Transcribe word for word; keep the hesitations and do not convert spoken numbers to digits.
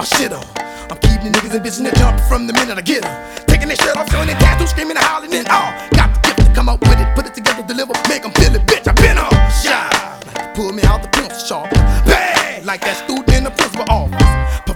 my shit on. I'm keeping the niggas and bitches that jumping from the minute I get them. Taking their shirt off, showing their tattoos, screaming and howling and all. Got the gift to come up with it, put it together, deliver, make them feel it, bitch, I been on. Shy, like to pull me out the pencil sharp. Bad, like that student in the principal office.